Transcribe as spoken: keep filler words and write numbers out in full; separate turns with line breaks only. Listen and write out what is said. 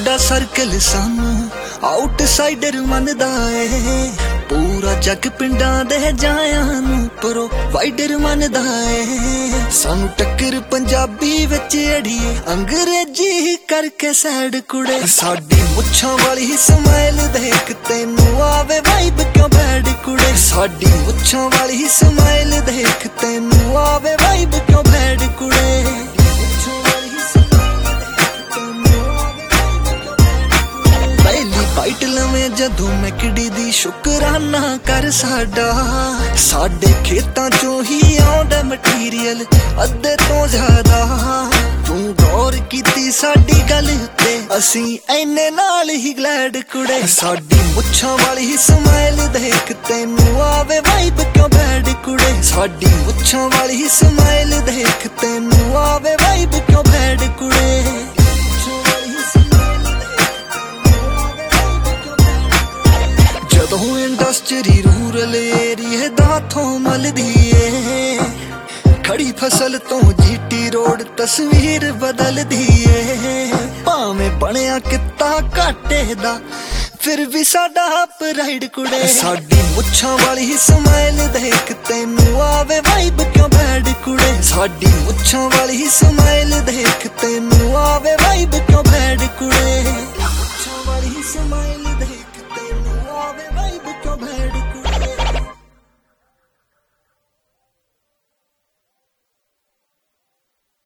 साडा सर्कल सानू आउटसाइडर मनदा ए पूरा जग पिंडां दे जायां नू प्रोवाइडर मनदा ए सानू टक्कर पंजाबी विच अड़िए अंग्रेजी करके सैड कुड़े साडी मुच्छां वाली स्माइल देख तैनू आवे वाइब क्यों बैड कुड़े साडी मुच्छां वाली स्माइल देख तैनू आवे वाइब क्यों बैड कुड़े बाइट लवें जदों मैकडी दी शुकराना कर साडा साडे खेतां चों ही आउंदा मटीरियल अद्धे तो ज्यादा तू गौर कीती साडी गल उत्ते असीं ऐने नाल ही ग्लैड कुड़े साडी मुच्छां वाली स्माइल देख तैनू आवे वाइब क्यों बैड कुड़े साडी मुच्छां वाली स्माइल देख तैनू आवे वाइब क्यों बैड कुड़े जदों इंडस्ट्री रूरल एरिए दा थों मलदी ए खड़ी फसल तो जीटी रोड तस्वीर बदलदी ए भावें बणिया किता घाटे दा फिर भी साडा प्राइड कुड़े साडी मुच्छां वाली स्माइल देख तैनू आवे वाइब क्यों बैड कुड़े साडी मुच्छां वाली स्माइल देख तैनू आवे वाइब क्यों बैड कुड़े मुच्छां वाली स्माइल देख